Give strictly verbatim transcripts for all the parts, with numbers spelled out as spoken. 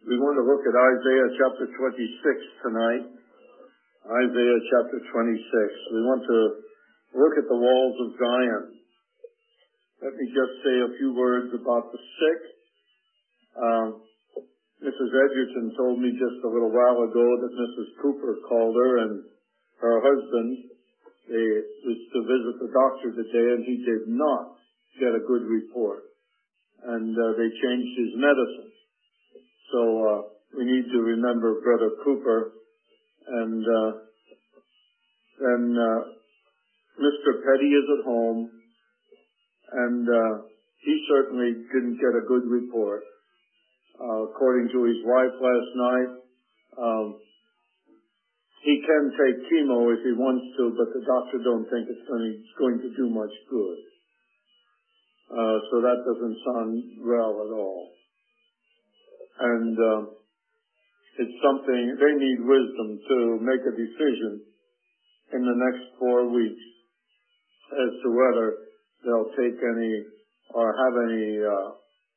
We want to look at Isaiah chapter twenty-six tonight. Isaiah chapter twenty-six. We want to look at the walls of Zion. Let me just say a few words about the sick. Um, Missus Edgerton told me just a little while ago that Missus Cooper called her and her husband. They was to visit the doctor today, and he did not get a good report. And uh, they changed his medicine. So uh, we need to remember Brother Cooper. And uh, then uh, Mister Petty is at home, and uh, he certainly didn't get a good report. Uh, according to his wife last night, um, he can take chemo if he wants to, but the doctor don't think it's going to, it's going to do much good. Uh, so that doesn't sound well at all. And uh, it's something, they need wisdom to make a decision in the next four weeks as to whether they'll take any or have any uh,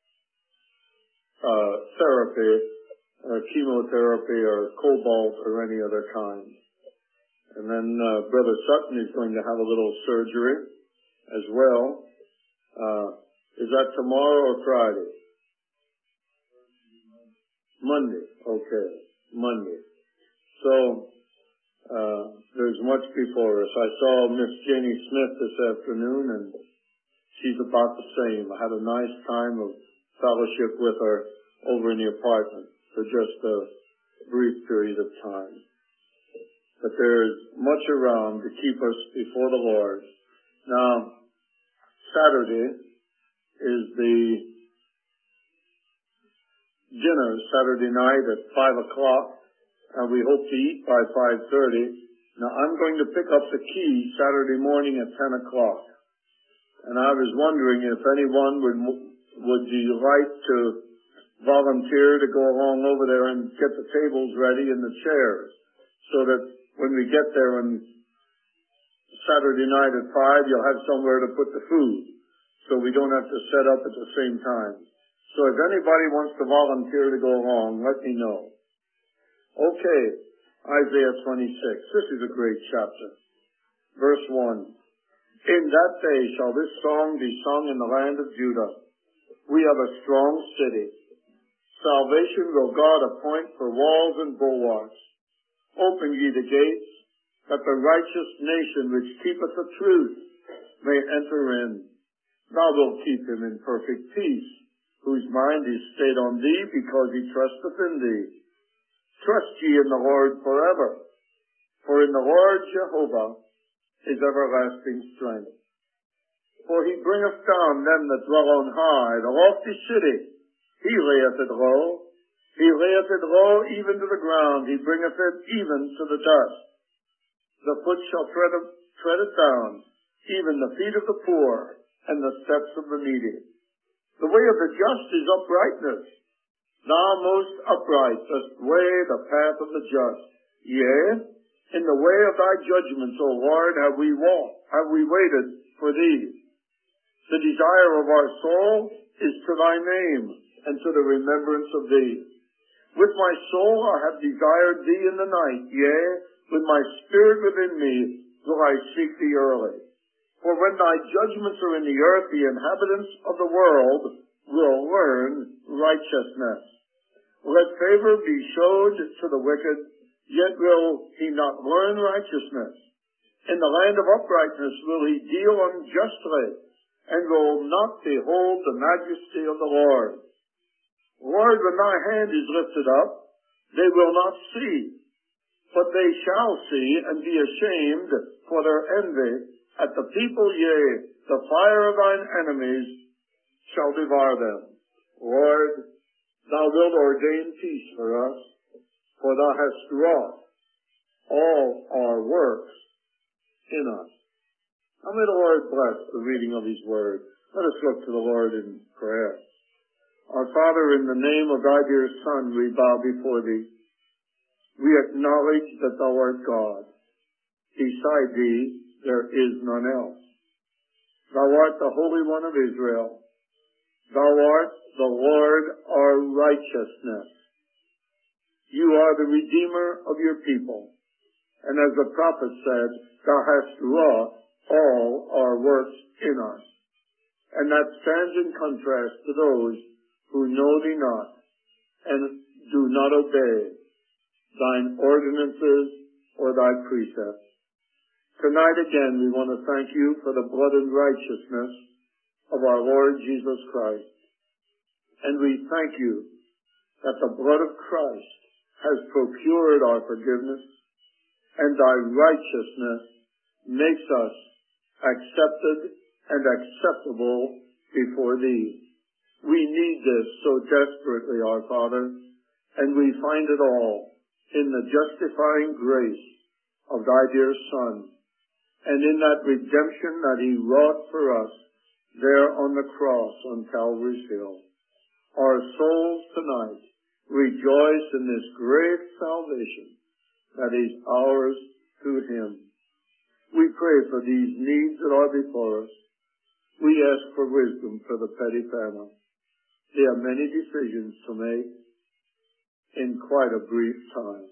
uh, therapy, uh, chemotherapy or cobalt or any other kind. And then uh, Brother Sutton is going to have a little surgery as well. Uh, is that tomorrow or Friday? Monday. Okay. Monday. So, uh, there's much before us. I saw Miss Jenny Smith this afternoon, and she's about the same. I had a nice time of fellowship with her over in the apartment for just a brief period of time. But there's much around to keep us before the Lord. Now, Saturday is the dinner Saturday night at five o'clock, and we hope to eat by five thirty. Now, I'm going to pick up the key Saturday morning at ten o'clock. And I was wondering if anyone would, would be like to volunteer to go along over there and get the tables ready and the chairs, so that when we get there on Saturday night at five, you'll have somewhere to put the food, so we don't have to set up at the same time. So if anybody wants to volunteer to go along, let me know. Okay, Isaiah twenty-six. This is a great chapter. Verse one. In that day shall this song be sung in the land of Judah. We have a strong city. Salvation will God appoint for walls and bulwarks. Open ye the gates, that the righteous nation which keepeth the truth may enter in. Thou wilt keep him in perfect peace, whose mind is stayed on thee, because he trusteth in thee. Trust ye in the Lord forever, for in the Lord Jehovah is everlasting strength. For he bringeth down them that dwell on high, the lofty city. He layeth it low. He layeth it low even to the ground. He bringeth it even to the dust. The foot shall tread it, tread it down, even the feet of the poor, and the steps of the needy. The way of the just is uprightness. Thou most upright dost weigh the path of the just. Yea, in the way of thy judgments, O Lord, have we walked, have we waited for thee. The desire of our soul is to thy name, and to the remembrance of thee. With my soul I have desired thee in the night. Yea, with my spirit within me will I seek thee early. For when thy judgments are in the earth, the inhabitants of the world will learn righteousness. Let favor be showed to the wicked, yet will he not learn righteousness. In the land of uprightness will he deal unjustly, and will not behold the majesty of the Lord. Lord, when thy hand is lifted up, they will not see, but they shall see and be ashamed for their envy at the people, yea, the fire of thine enemies shall devour them. Lord, thou wilt ordain peace for us, for thou hast wrought all our works in us. Now may the Lord bless the reading of his word. Let us look to the Lord in prayer. Our Father, in the name of thy dear Son, we bow before thee. We acknowledge that thou art God. Beside thee there is none else. Thou art the Holy One of Israel. Thou art the Lord our righteousness. You are the Redeemer of your people. And as the prophet said, thou hast wrought all our works in us. And that stands in contrast to those who know thee not and do not obey thine ordinances or thy precepts. Tonight again we want to thank you for the blood and righteousness of our Lord Jesus Christ. And we thank you that the blood of Christ has procured our forgiveness, and thy righteousness makes us accepted and acceptable before thee. We need this so desperately, our Father, and we find it all in the justifying grace of thy dear Son, and in that redemption that he wrought for us there on the cross on Calvary's Hill. Our souls tonight rejoice in this great salvation that is ours through him. We pray for these needs that are before us. We ask for wisdom for the Petty family. There are many decisions to make in quite a brief time.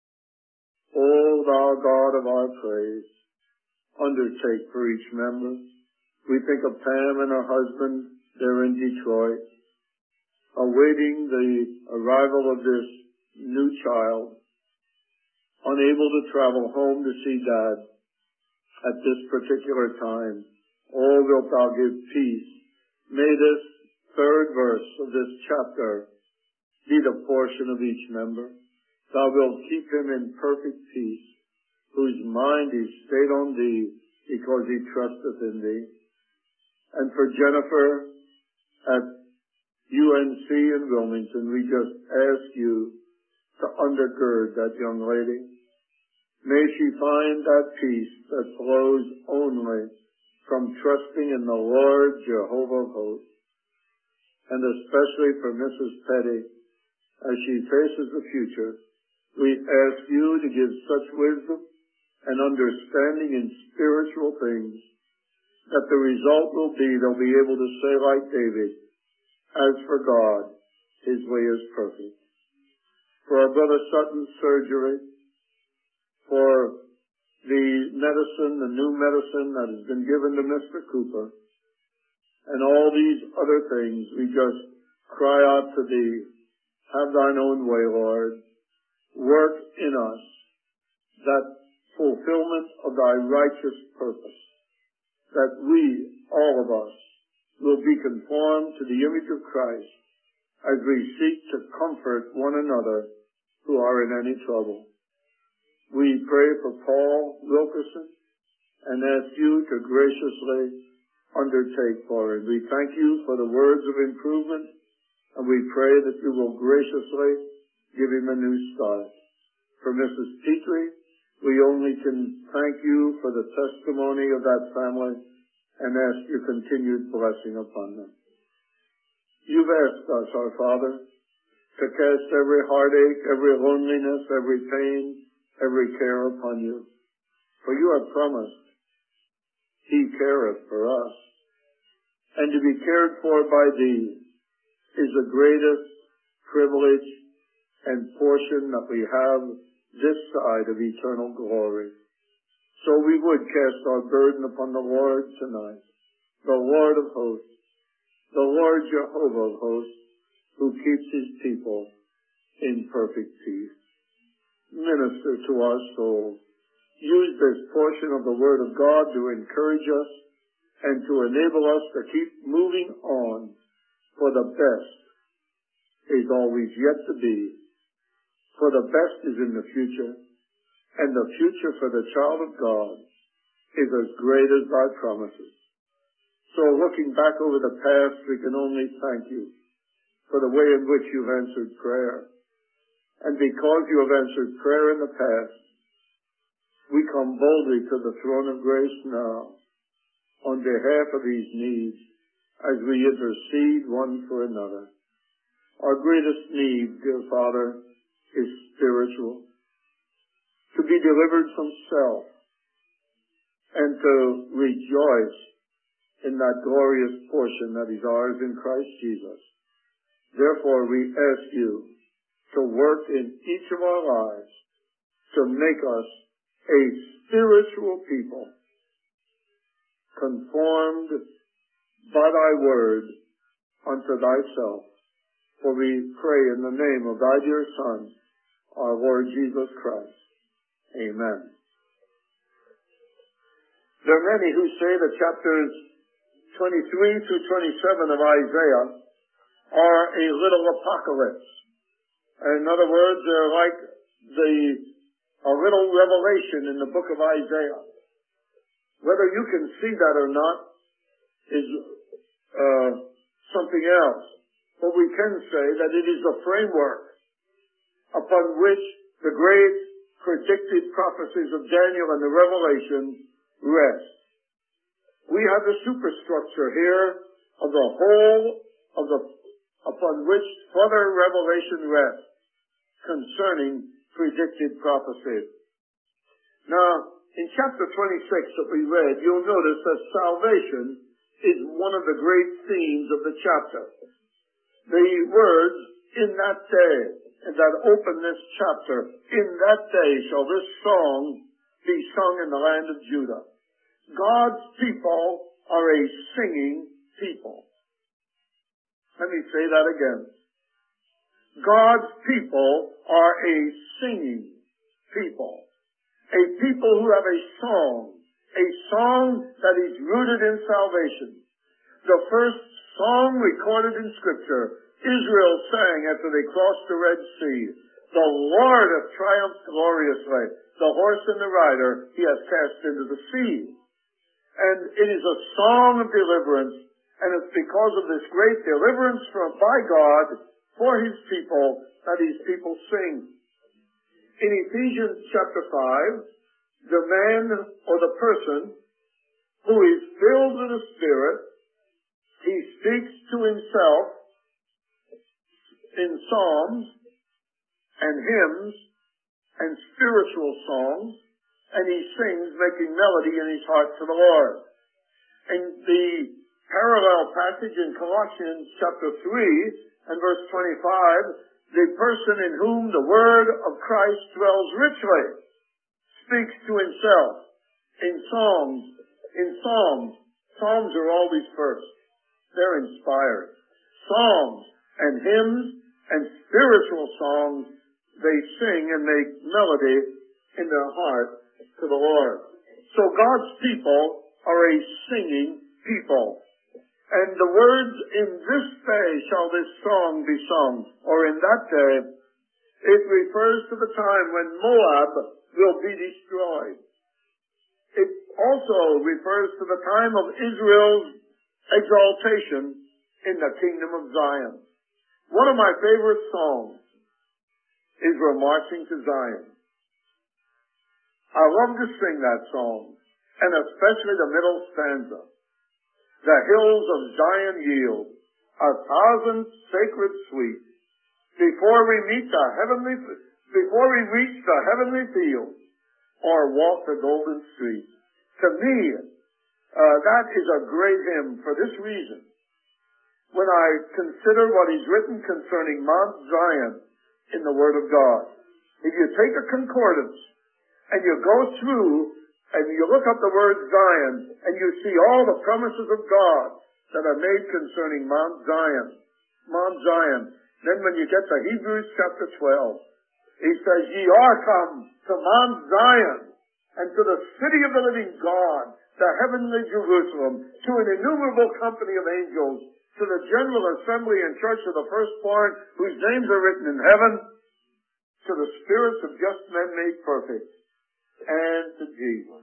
O thou God of our praise, undertake for each member. We think of Pam and her husband there in Detroit, awaiting the arrival of this new child, unable to travel home to see Dad at this particular time. Oh, wilt thou give peace. May this third verse of this chapter be the portion of each member. Thou wilt keep him in perfect peace, whose mind is stayed on thee, because he trusteth in thee. And for Jennifer at U N C in Wilmington, we just ask you to undergird that young lady. May she find that peace that flows only from trusting in the Lord Jehovah of hosts. And especially for Missus Petty, as she faces the future, we ask you to give such wisdom and understanding in spiritual things that the result will be they'll be able to say like David, as for God, his way is perfect. For our brother Sutton's surgery, for the medicine, the new medicine that has been given to Mister Cooper, and all these other things, we just cry out to thee, have thine own way, Lord. Work in us that fulfillment of thy righteous purpose, that we, all of us, will be conformed to the image of Christ as we seek to comfort one another who are in any trouble. We pray for Paul Wilkerson and ask you to graciously undertake for him. We thank you for the words of improvement, and we pray that you will graciously give him a new start. For Missus Petrie, we only can thank you for the testimony of that family and ask your continued blessing upon them. You've asked us, our Father, to cast every heartache, every loneliness, every pain, every care upon you. For you have promised, he careth for us. And to be cared for by thee is the greatest privilege and portion that we have this side of eternal glory. So we would cast our burden upon the Lord tonight, the Lord of hosts, the Lord Jehovah of hosts, who keeps his people in perfect peace. Minister to our souls. Use this portion of the Word of God to encourage us and to enable us to keep moving on, for the best is always yet to be. For the best is in the future, and the future for the child of God is as great as thy promises. So looking back over the past, we can only thank you for the way in which you've answered prayer. And because you have answered prayer in the past, we come boldly to the throne of grace now on behalf of these needs as we intercede one for another. Our greatest need, dear Father, is spiritual. To be delivered from self and to rejoice in that glorious portion that is ours in Christ Jesus. Therefore, we ask you to work in each of our lives to make us a spiritual people, conformed by thy word unto thyself. For we pray in the name of thy dear Son, our Lord Jesus Christ. Amen. There are many who say that chapters twenty-three through twenty-seven of Isaiah are a little apocalypse. In other words, they're like the a little revelation in the book of Isaiah. Whether you can see that or not is uh, something else. But we can say that it is a framework upon which the great predicted prophecies of Daniel and the Revelation rest. We have the superstructure here of the whole of the upon which further revelation rests concerning predicted prophecy. Now, in chapter twenty-six that we read, you'll notice that salvation is one of the great themes of the chapter. The words, in that day, and that open this chapter, in that day shall this song be sung in the land of Judah. God's people are a singing people. Let me say that again. God's people are a singing people. A people who have a song. A song that is rooted in salvation. The first song recorded in Scripture, Israel sang after they crossed the Red Sea. The Lord hath triumphed gloriously. The horse and the rider he has cast into the sea. And it is a song of deliverance. And it's because of this great deliverance from by God for his people that his people sing. In Ephesians chapter five, the man or the person who is filled with the Spirit, he speaks to himself in psalms and hymns and spiritual songs, and he sings, making melody in his heart to the Lord. And the parallel passage in Colossians chapter three and verse twenty-five, the person in whom the word of Christ dwells richly speaks to himself in songs, in psalms. Psalms are always first. They're inspired. Psalms and hymns and spiritual songs, they sing and make melody in their heart to the Lord. So God's people are a singing people. And the words, in this day shall this song be sung, or in that day, it refers to the time when Moab will be destroyed. It also refers to the time of Israel's exaltation in the kingdom of Zion. One of my favorite songs is We're Marching to Zion. I love to sing that song, and especially the middle stanza. The hills of Zion yield a thousand sacred sweets before we meet the heavenly, before we reach the heavenly field or walk the golden street. To me, uh, that is a great hymn for this reason. When I consider what is written concerning Mount Zion in the Word of God, if you take a concordance and you go through and you look up the word Zion, and you see all the promises of God that are made concerning Mount Zion. Mount Zion. Then when you get to Hebrews chapter twelve, he says, ye are come to Mount Zion, and to the city of the living God, the heavenly Jerusalem, to an innumerable company of angels, to the general assembly and church of the firstborn, whose names are written in heaven, to the spirits of just men made perfect, and to Jesus,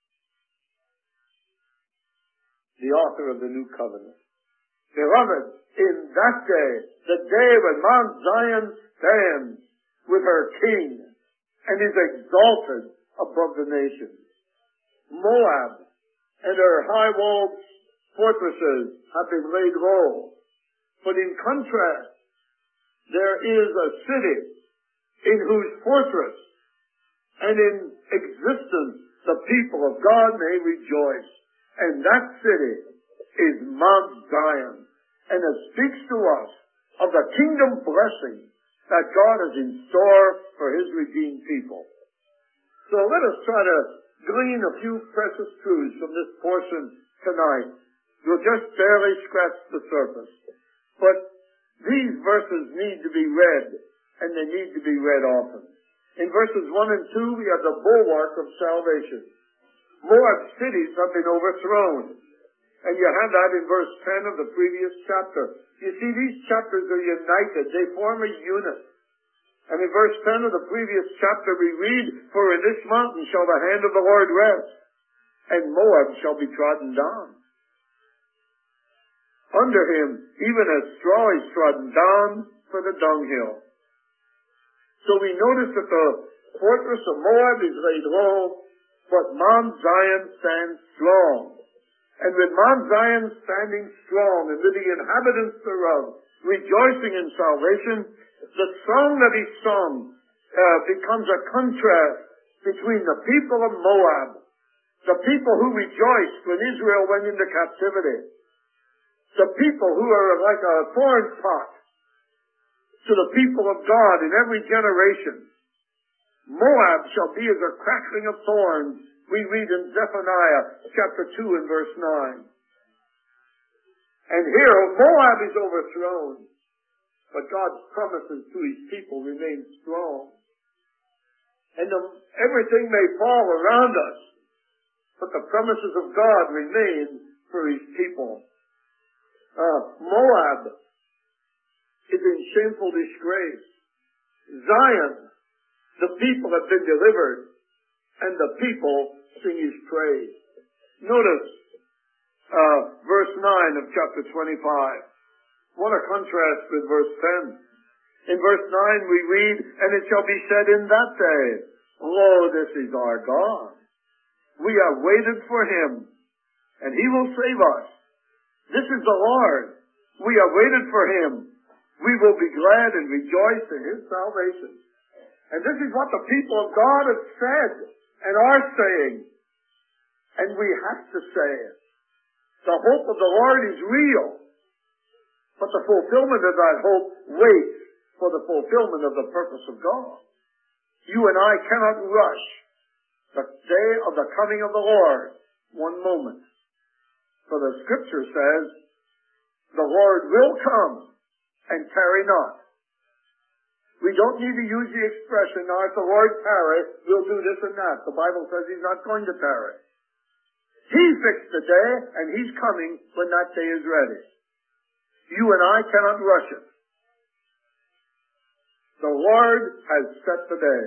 the author of the new covenant. Beloved, in that day, the day when Mount Zion stands with her king and is exalted above the nations, Moab and her high-walled fortresses have been laid low. But in contrast, there is a city in whose fortress and in existence the people of God may rejoice. And that city is Mount Zion. And it speaks to us of the kingdom blessing that God has in store for His redeemed people. So let us try to glean a few precious truths from this portion tonight. We'll just barely scratch the surface. But these verses need to be read, and they need to be read often. In verses one and two, we have the bulwark of salvation. Moab's cities have been overthrown. And you have that in verse ten of the previous chapter. You see, these chapters are united. They form a unit. And in verse ten of the previous chapter we read, "For in this mountain shall the hand of the Lord rest, and Moab shall be trodden down. Under him, even as straw is trodden down for the dunghill." So we notice that the fortress of Moab is laid low, but Mount Zion stands strong. And with Mount Zion standing strong, and with the inhabitants thereof rejoicing in salvation, the song that is sung uh, becomes a contrast between the people of Moab, the people who rejoiced when Israel went into captivity, the people who are like a thorn pot to the people of God in every generation. Moab shall be as a crackling of thorns, we read in Zephaniah chapter two and verse nine. And here Moab is overthrown, but God's promises to His people remain strong. And the, everything may fall around us, but the promises of God remain for His people. Uh, Moab is in shameful disgrace. Zion, the people have been delivered, and the people sing His praise. Notice uh, verse nine of chapter twenty-five. What a contrast with verse ten. In verse nine we read, "And it shall be said in that day, Lo, this is our God. We have waited for Him, and He will save us. This is the Lord. We have waited for Him. We will be glad and rejoice in His salvation." And this is what the people of God have said and are saying. And we have to say it. The hope of the Lord is real. But the fulfillment of that hope waits for the fulfillment of the purpose of God. You and I cannot rush the day of the coming of the Lord one moment. For the Scripture says, the Lord will come and tarry not. We don't need to use the expression, now if the Lord tarry, we'll do this and that. The Bible says He's not going to tarry. He fixed the day, and He's coming when that day is ready. You and I cannot rush it. The Lord has set the day.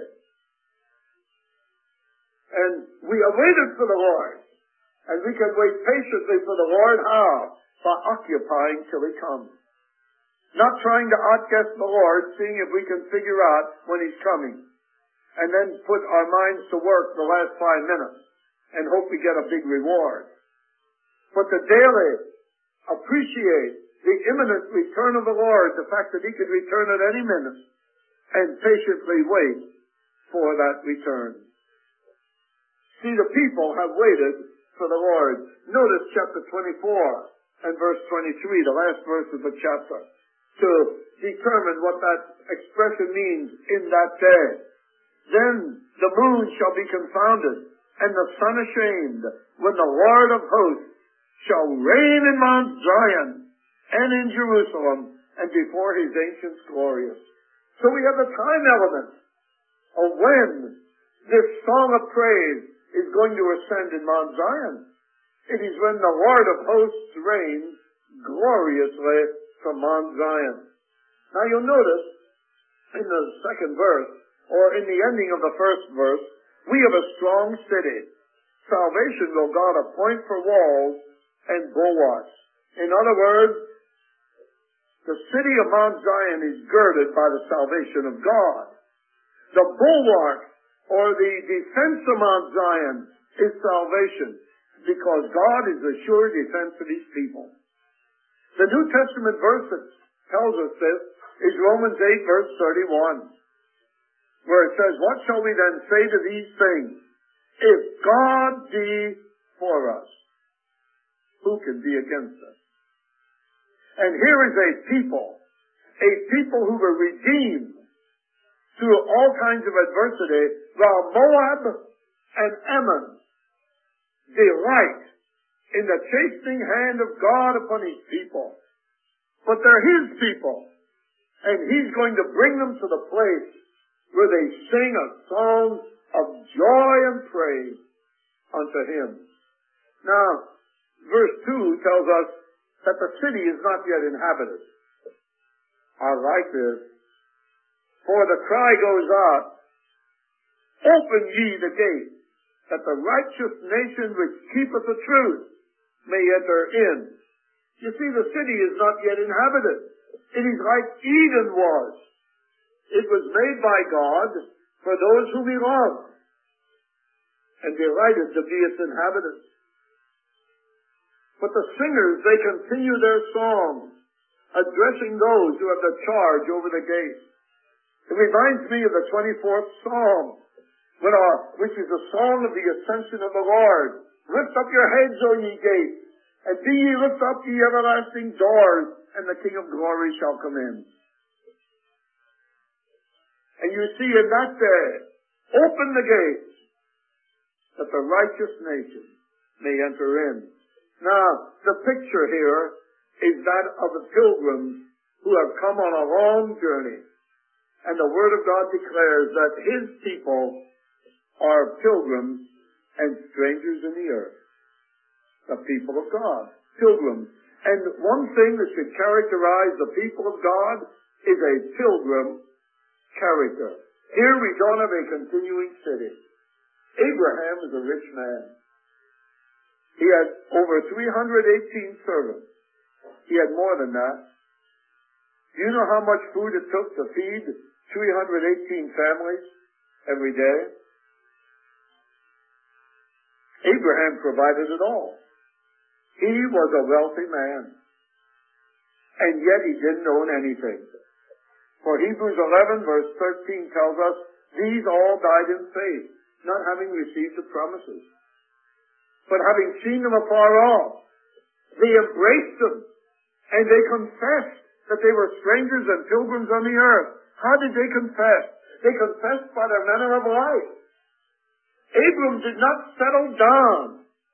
And we have waited for the Lord. And we can wait patiently for the Lord. How? By occupying till He comes. Not trying to outguess the Lord, seeing if we can figure out when He's coming. And then put our minds to work the last five minutes and hope we get a big reward. But to daily appreciate the imminent return of the Lord, the fact that He could return at any minute, and patiently wait for that return. See, the people have waited for the Lord. Notice chapter twenty-four and verse twenty-three, the last verse of the chapter, to determine what that expression means in that day. Then the moon shall be confounded, and the sun ashamed, when the Lord of hosts shall reign in Mount Zion, and in Jerusalem, and before His ancients glorious. So we have the time element of when this song of praise is going to ascend in Mount Zion. It is when the Lord of hosts reigns gloriously from Mount Zion. Now you'll notice in the second verse, or in the ending of the first verse, we have a strong city. Salvation will God appoint for walls and bulwarks. In other words, the city of Mount Zion is girded by the salvation of God. The bulwark, or the defense of Mount Zion, is salvation, because God is the sure defense of His people. The New Testament verse that tells us this is Romans eight, verse thirty-one, where it says, "What shall we then say to these things? If God be for us, who can be against us?" And here is a people, a people who were redeemed, through all kinds of adversity, while Moab and Ammon delight in the chastening hand of God upon His people. But they're His people, and He's going to bring them to the place where they sing a song of joy and praise unto Him. Now, verse two tells us that the city is not yet inhabited. I like this. For the cry goes out, open ye the gate, that the righteous nation which keepeth the truth may enter in. You see, the city is not yet inhabited. It is like Eden was. It was made by God for those whom He loved, and delighted to be its inhabitants. But the singers, they continue their songs, addressing those who have the charge over the gate. It reminds me of the twenty-fourth Psalm, when our, which is a song of the ascension of the Lord. Lift up your heads, O ye gates, and be ye lift up ye everlasting doors, and the King of glory shall come in. And you see in that day, open the gates, that the righteous nation may enter in. Now, the picture here is that of the pilgrims who have come on a long journey. And the Word of God declares that His people are pilgrims and strangers in the earth. The people of God, pilgrims. And one thing that should characterize the people of God is a pilgrim character. Here we don't have a continuing city. Abraham is a rich man. He had over three hundred eighteen servants. He had more than that. Do you know how much food it took to feed three hundred eighteen families every day? Abraham provided it all. He was a wealthy man. And yet he didn't own anything. For Hebrews eleven verse thirteen tells us, these all died in faith, not having received the promises, but having seen them afar off. They embraced them, and they confessed that they were strangers and pilgrims on the earth. How did they confess? They confessed by their manner of life. Abram did not settle down.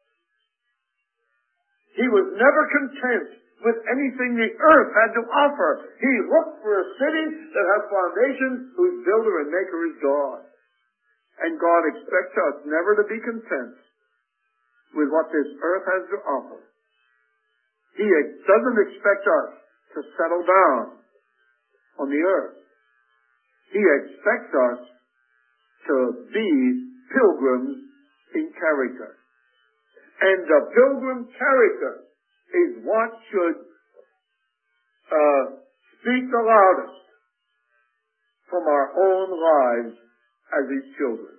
He was never content with anything the earth had to offer. He looked for a city that has foundations, whose builder and maker is God. And God expects us never to be content with what this earth has to offer. He doesn't expect us to settle down on the earth. He expects us to be pilgrims in character. And the pilgrim character is what should uh, speak the loudest from our own lives as His children.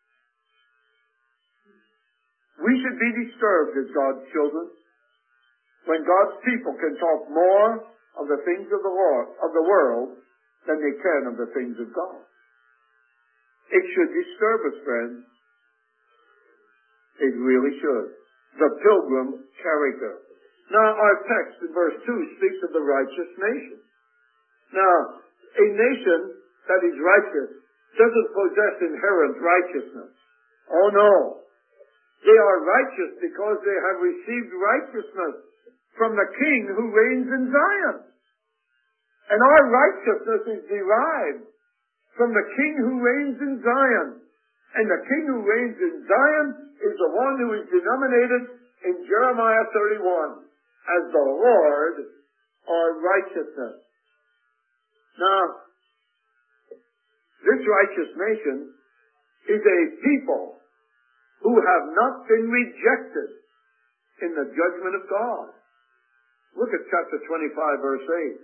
We should be disturbed as God's children when God's people can talk more of the things of the Lord, of the world, than they can of the things of God. It should disturb us, friends. It really should. The pilgrim character. Now, our text in verse two speaks of the righteous nation. Now, a nation that is righteous doesn't possess inherent righteousness. Oh no. They are righteous because they have received righteousness from the King who reigns in Zion. And our righteousness is derived from the King who reigns in Zion. And the King who reigns in Zion is the one who is denominated in Jeremiah thirty-one as the Lord our righteousness. Now, this righteous nation is a people who have not been rejected in the judgment of God. Look at chapter twenty-five, verse eight.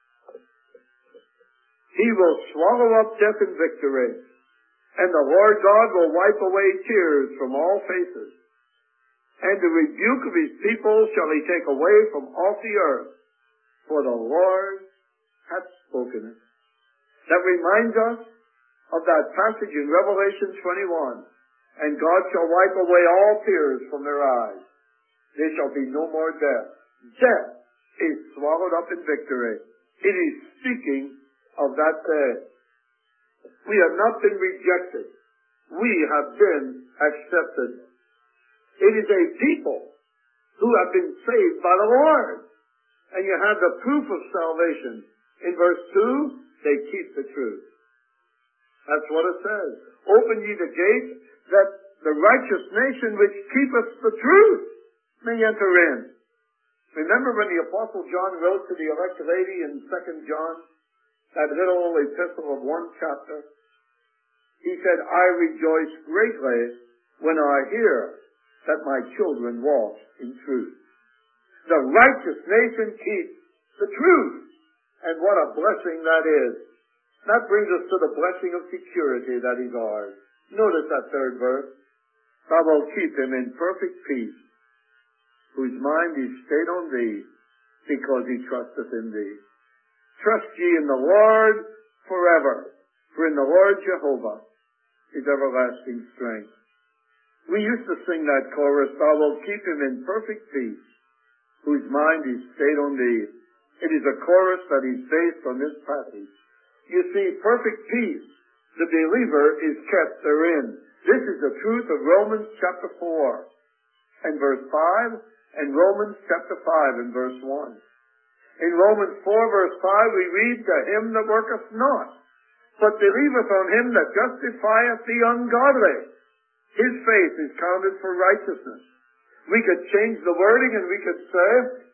He will swallow up death in victory, and the Lord God will wipe away tears from all faces. And the rebuke of His people shall He take away from off the earth, for the Lord hath spoken it. That reminds us of that passage in Revelation twenty-one. And God shall wipe away all tears from their eyes. There shall be no more death. Death is swallowed up in victory. It is speaking of that day. We have not been rejected. We have been accepted. It is a people who have been saved by the Lord. And you have the proof of salvation. In verse two, they keep the truth. That's what it says. Open ye the gate, that the righteous nation which keepeth the truth may enter in. Remember when the Apostle John wrote to the elect lady in Second John, that little epistle of one chapter? He said, I rejoice greatly when I hear that my children walk in truth. The righteous nation keeps the truth. And what a blessing that is. That brings us to the blessing of security that is ours. Notice that third verse. Thou wilt keep him in perfect peace, whose mind is stayed on thee, because he trusteth in thee. Trust ye in the Lord forever, for in the Lord Jehovah is everlasting strength. We used to sing that chorus, Thou wilt keep him in perfect peace, whose mind is stayed on thee. It is a chorus that is based on this passage. You see, perfect peace, the believer is kept therein. This is the truth of Romans chapter four and verse five, and Romans chapter five and verse one. In Romans four verse five we read, To him that worketh not, but believeth on him that justifieth the ungodly, his faith is counted for righteousness. We could change the wording and we could say,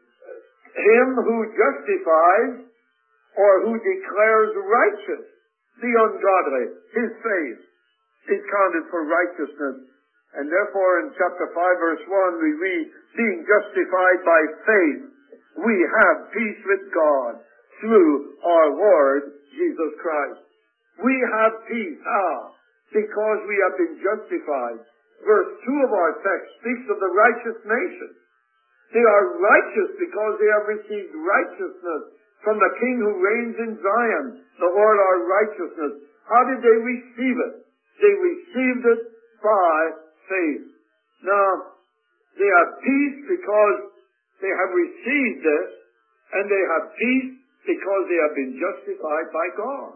him who justifies or who declares righteous the ungodly, his faith is counted for righteousness. And therefore in chapter five verse one we read, being justified by faith, we have peace with God through our Lord Jesus Christ. We have peace. How? Because we have been justified. Verse two of our text speaks of the righteous nation. They are righteous because they have received righteousness from the King who reigns in Zion, the Lord our righteousness. How did they receive it? They received it by faith. Now, they have peace because they have received this, and they have peace because they have been justified by God.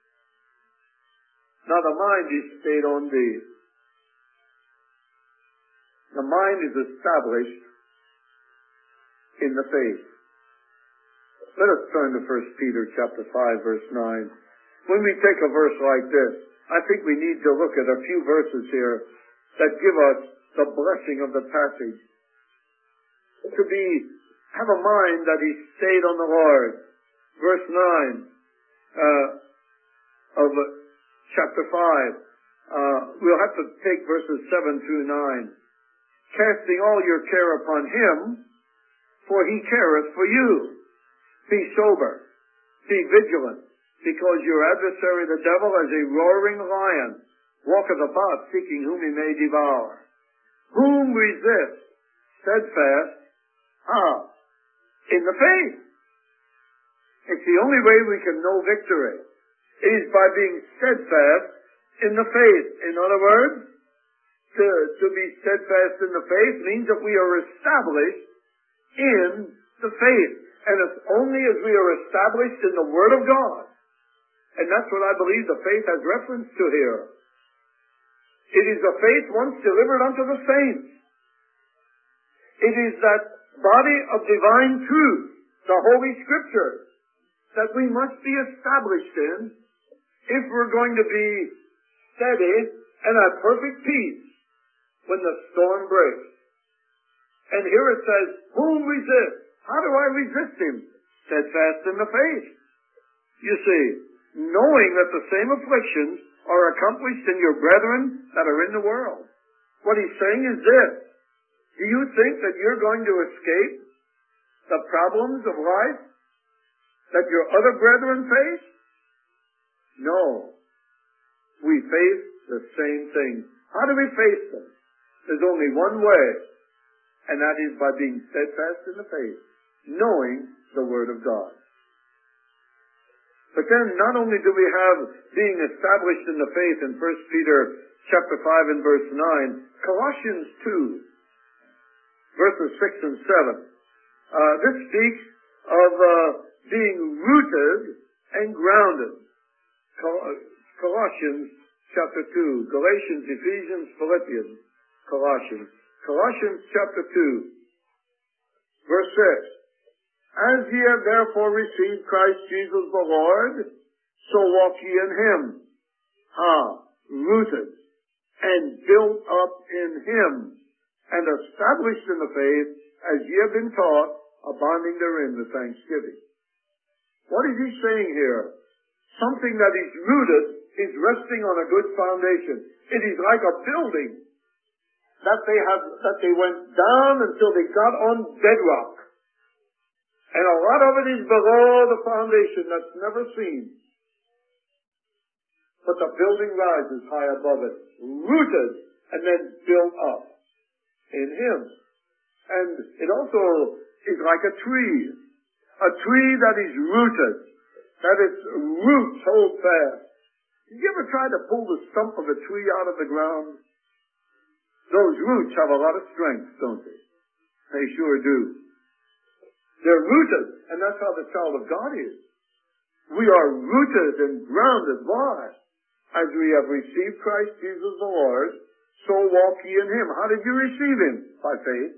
Now the mind is stayed on thee. The mind is established in the faith. Let us turn to First Peter chapter five verse nine. When we take a verse like this, I think we need to look at a few verses here that give us the blessing of the passage. To be, have a mind that is stayed on the Lord. Verse nine uh, of chapter five. Uh, we'll have to take verses seven through nine. Casting all your care upon him, for he careth for you. Be sober, be vigilant, because your adversary the devil, as a roaring lion, walketh about seeking whom he may devour. Whom resist, steadfast, ah, in the faith. It's the only way we can know victory. It is by being steadfast in the faith. In other words, to, to be steadfast in the faith means that we are established in the faith. And it's only as we are established in the Word of God. And that's what I believe the faith has reference to here. It is the faith once delivered unto the saints. It is that body of divine truth, the Holy Scriptures, that we must be established in if we're going to be steady and at perfect peace when the storm breaks. And here it says, whom resist? How do I resist him? Steadfast in the faith. You see, knowing that the same afflictions are accomplished in your brethren that are in the world. What he's saying is this. Do you think that you're going to escape the problems of life that your other brethren face? No. We face the same thing. How do we face them? There's only one way, and that is by being steadfast in the faith, knowing the Word of God. But then not only do we have being established in the faith in First Peter chapter five and verse nine, Colossians two, verses six and seven. Uh, this speaks of uh, being rooted and grounded. Col- Colossians chapter two. Galatians, Ephesians, Philippians, Colossians. Colossians chapter two, verse six. As ye have therefore received Christ Jesus the Lord, so walk ye in him. Ah, rooted and built up in him, and established in the faith, as ye have been taught, abounding therein with thanksgiving. What is he saying here? Something that is rooted is resting on a good foundation. It is like a building that they have, that they went down until they got on bedrock. And a lot of it is below the foundation that's never seen. But the building rises high above it, rooted and then built up in him. And it also is like a tree. A tree that is rooted, that its roots hold fast. Did you ever try to pull the stump of a tree out of the ground? Those roots have a lot of strength, don't they? They sure do. They're rooted, and that's how the child of God is. We are rooted and grounded. Why? As we have received Christ Jesus the Lord, so walk ye in him. How did you receive him? By faith.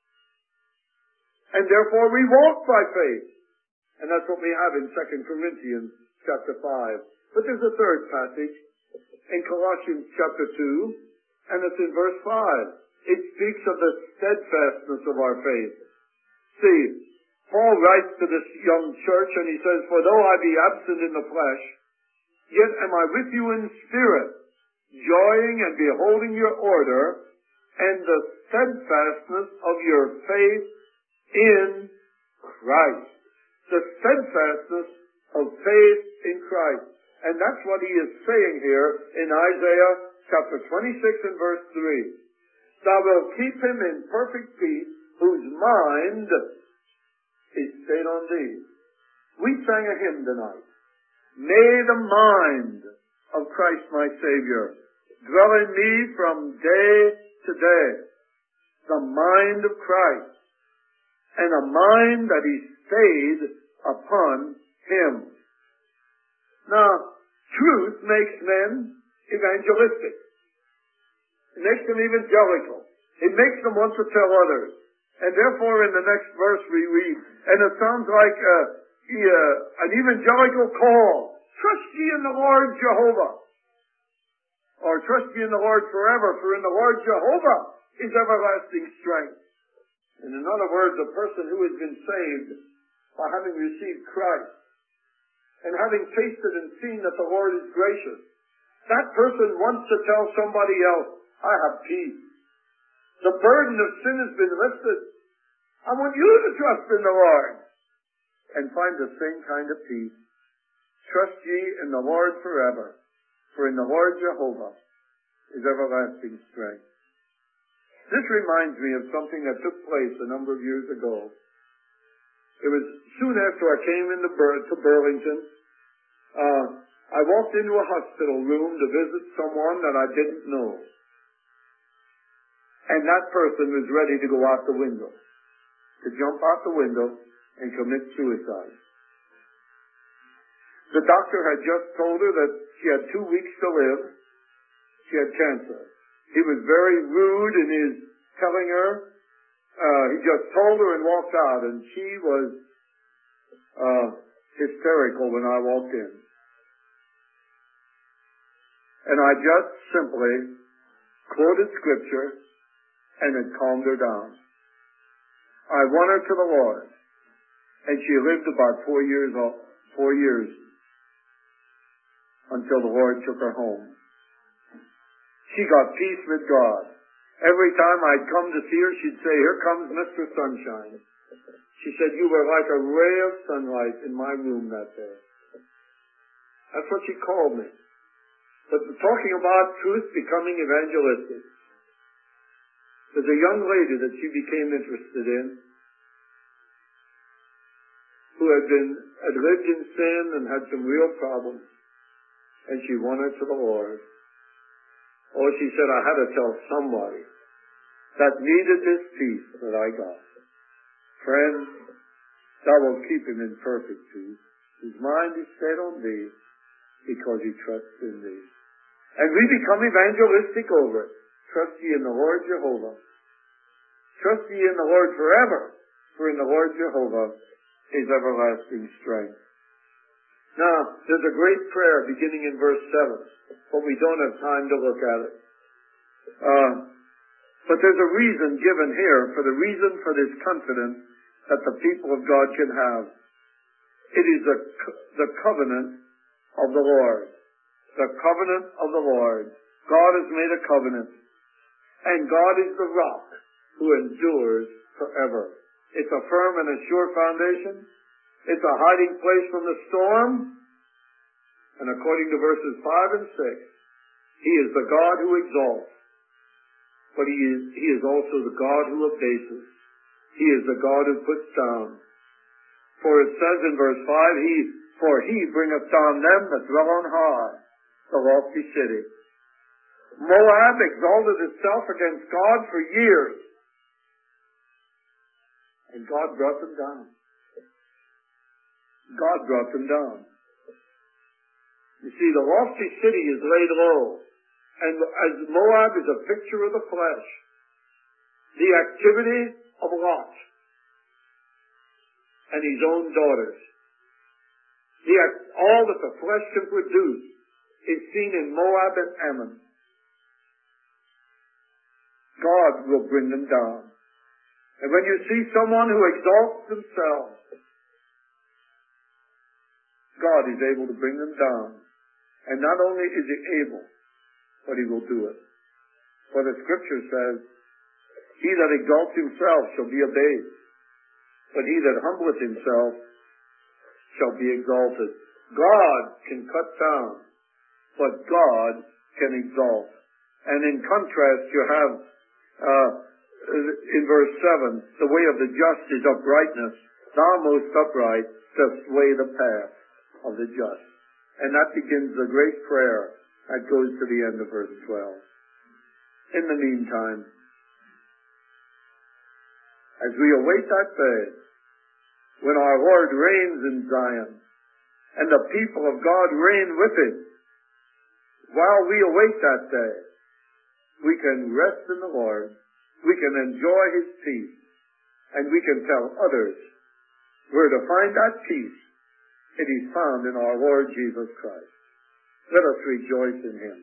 And therefore we walk by faith. And that's what we have in Second Corinthians chapter five. But there's a third passage in Colossians chapter two, and it's in verse five. It speaks of the steadfastness of our faith. See, Paul writes to this young church, and he says, for though I be absent in the flesh, yet am I with you in spirit, joying and beholding your order, and the steadfastness of your faith in Christ. The steadfastness of faith in Christ. And that's what he is saying here in Isaiah chapter twenty-six and verse three. Thou wilt keep him in perfect peace, whose mind is stayed on thee. We sang a hymn tonight. May the mind of Christ my Savior dwell in me from day to day. The mind of Christ, and a mind that is stayed upon him. Now, truth makes men evangelistic. It makes them evangelical. It makes them want to tell others. And therefore, in the next verse we read, and it sounds like uh, uh, an evangelical call. Trust ye in the Lord Jehovah. Or trust ye in the Lord forever, for in the Lord Jehovah is everlasting strength. And in other words, a person who has been saved by having received Christ and having tasted and seen that the Lord is gracious, that person wants to tell somebody else, I have peace. The burden of sin has been lifted. I want you to trust in the Lord and find the same kind of peace. Trust ye in the Lord forever, for in the Lord Jehovah is everlasting strength. This reminds me of something that took place a number of years ago. It was soon after I came into Bur- to Burlington. Uh, I walked into a hospital room to visit someone that I didn't know. And that person was ready to go out the window, to jump out the window and commit suicide. The doctor had just told her that she had two weeks to live. She had cancer. He was very rude in his telling her. Uh, he just told her and walked out, and she was uh, hysterical when I walked in. And I just simply quoted scripture, and it calmed her down. I won her to the Lord, and she lived about four years, four years until the Lord took her home. She got peace with God. Every time I'd come to see her, she'd say, here comes Mister Sunshine. She said, you were like a ray of sunlight in my room that day. That's what she called me. But talking about truth becoming evangelistic, there's a young lady that she became interested in who had been, had lived in sin and had some real problems, and she won her to the Lord. Oh, she said, I had to tell somebody that needed this peace that I got. Friends, thou wilt keep him in perfect peace, whose mind is stayed on thee, because he trusts in thee. And we become evangelistic over it. Trust ye in the Lord Jehovah. Trust ye in the Lord forever, for in the Lord Jehovah is everlasting strength. Now, there's a great prayer beginning in verse seven, but we don't have time to look at it. Uh, but there's a reason given here for the reason for this confidence that the people of God can have. It is the, the covenant of the Lord. The covenant of the Lord. God has made a covenant. And God is the rock who endures forever. It's a firm and a sure foundation. It's a hiding place from the storm. And according to verses five and six, he is the God who exalts. But he is, he is also the God who abases. He is the God who puts down. For it says in verse five, he, for he bringeth down them that dwell on high, the lofty city. Moab exalted itself against God for years. And God brought them down. God brought them down. You see, the lofty city is laid low. And as Moab is a picture of the flesh, the activity of Lot and his own daughters, the, all that the flesh can produce is seen in Moab and Ammon. God will bring them down. And when you see someone who exalts themselves, God is able to bring them down. And not only is he able, but he will do it. For the scripture says, he that exalts himself shall be abased, but he that humbleth himself shall be exalted. God can cut down, but God can exalt. And in contrast, you have uh, in verse seven, the way of the just is uprightness. Thou most upright dost sway the path of the just. And that begins the great prayer that goes to the end of verse twelve. In the meantime, as we await that day, when our Lord reigns in Zion, and the people of God reign with him, while we await that day, we can rest in the Lord, we can enjoy his peace, and we can tell others where to find that peace. It is found in our Lord Jesus Christ. Let us rejoice in him.